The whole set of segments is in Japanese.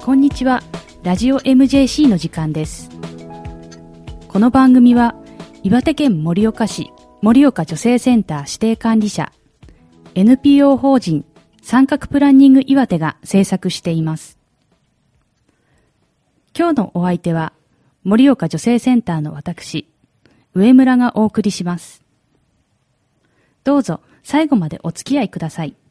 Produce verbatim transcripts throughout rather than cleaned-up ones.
こんにちは。ラジオ エムジェーシー の時間です。この番組は岩手県盛岡市盛岡女性センター指定管理者 エヌピーオー 法人三角プランニング岩手が制作しています。今日のお相手は盛岡女性センターの私上村がお送りします。どうぞ最後までお付き合いください。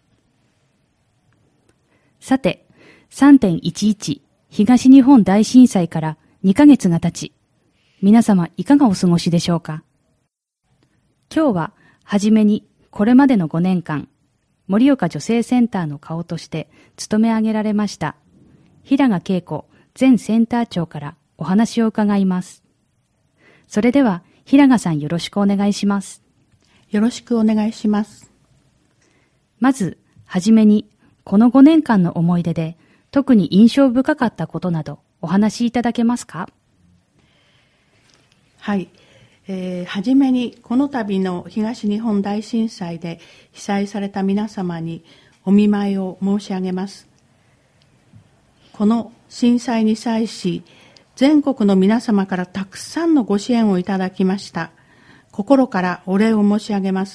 さて、さんてんいちいち 東日本大震災からにかげつが経ち、皆様いかがお過ごしでしょうか。今日ははじめにこれまでのごねんかん、盛岡女性センターの顔として務め上げられました平賀恵子前センター長からお話を伺います。それでは平賀さん、よろしくお願いします。 よろしくお願いします。 まずはじめにこのごねんかんの思い出で特に印象深かったことなどお話しいただけますか。 はい、えー、はじめにこの度の東日本大震災で被災された皆様にお見舞いを申し上げます。この震災に際し、全国の皆様からたくさんのご支援をいただきました。心からお礼を申し上げます。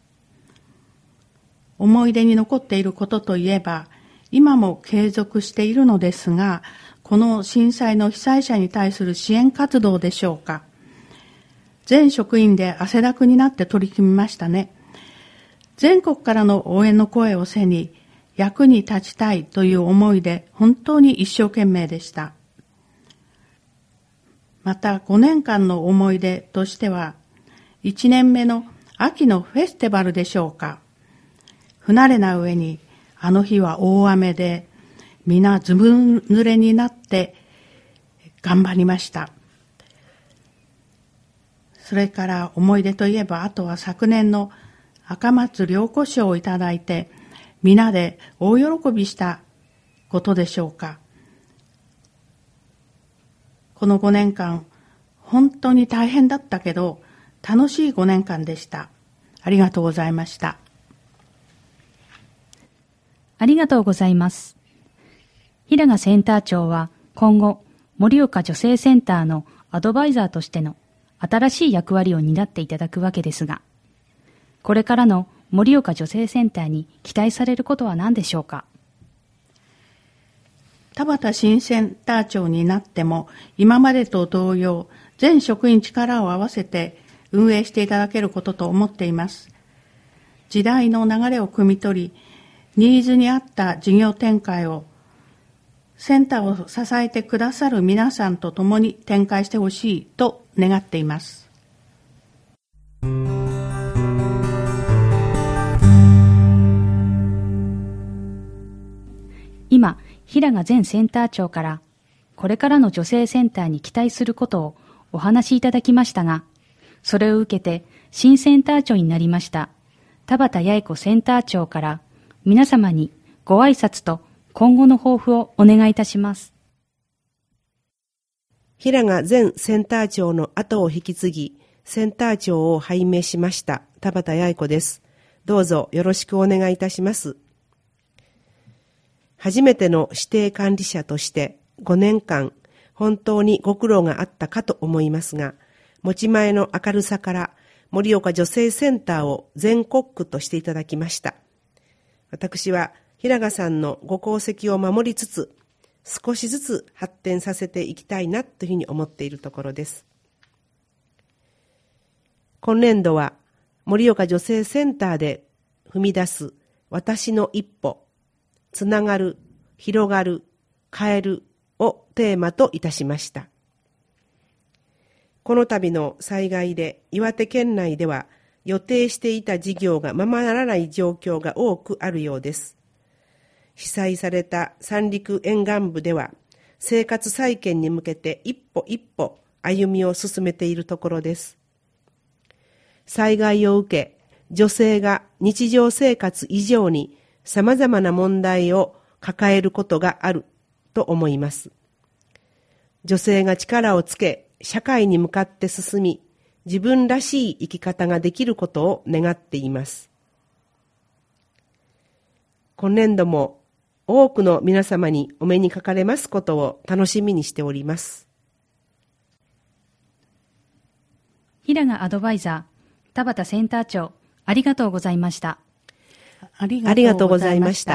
思い出に残っていることといえば、今も継続しているのですが、この震災の被災者に対する支援活動でしょうか。全職員で汗だくになって取り組みましたね。全国からの応援の声を背に、役に立ちたいという思いで本当に一生懸命でした。またごねんかんの思い出としては、いちねんめの秋のフェスティバルでしょうか。不慣れな上に、あの日は大雨で、皆ずぶ濡れになって頑張りました。それから思い出といえば、あとは昨年の赤松良子賞をいただいて、皆で大喜びしたことでしょうか。このごねんかん、本当に大変だったけど、楽しいごねんかんでした。ありがとうございました。 ありがとうございます。平賀センター長は今後、盛岡女性センターのアドバイザーとしての新しい役割を担っていただくわけですが、これからの盛岡女性センターに期待されることは何でしょうか。 田畑新センター長になっても、今までと同様、全職員力を合わせて運営していただけることと思っています。時代の流れを汲み取り、ニーズに合った事業展開を、センターを支えてくださる皆さんと共に展開してほしいと願っています。 今、平賀前センター長からこれからの女性センターに期待することをお話しいただきましたが、それを受けて新センター長になりました田畑八重子センター長から皆様にご挨拶と今後の抱負をお願いいたします。 平賀前センター長の後を引き継ぎ、センター長を拝命しました田畑八重子です。どうぞよろしくお願いいたします。初めての指定管理者としてごねんかん本当にご苦労があったかと思いますが、持ち前の明るさから盛岡女性センターを全国区としていただきました。私は平賀さんのご功績を守りつつ、少しずつ発展させていきたいなというふうに思っているところです。今年度は盛岡女性センターで踏み出す私の一歩、つながる、広がる、変えるをテーマといたしました。この度の災害で岩手県内では予定していた事業がままならない状況が多くあるようです。被災された三陸沿岸部では生活再建に向けて一歩一歩歩みを進めているところです。災害を受け、女性が日常生活以上にさまざまな問題を抱えることがあると思います。女性が力をつけ、社会に向かって進み、自分らしい生き方ができることを願っています。今年度も多くの皆様にお目にかかれますことを楽しみにしております。 平賀アドバイザー、田畑センター長、ありがとうございました。 ありありがとうございました。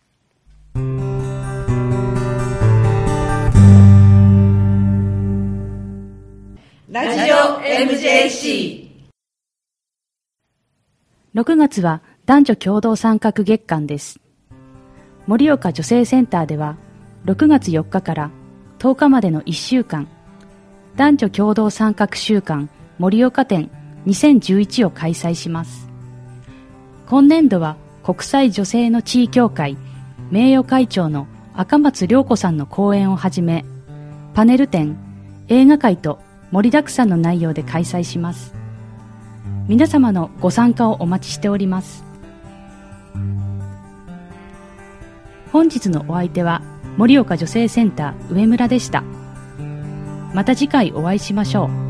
ラジオ エムジェーシー。 ろくがつは男女共同参画月間です。盛岡女性センターではろくがつよっかからとおかまでのいっしゅうかん、男女共同参画週間盛岡展にせんじゅういちを開催します。今年度は国際女性の地位協会名誉会長の赤松良子さんの講演をはじめ、パネル展、映画会と盛りだくさんの内容で開催します。皆様のご参加をお待ちしております。本日のお相手は盛岡女性センター上村でした。また次回お会いしましょう。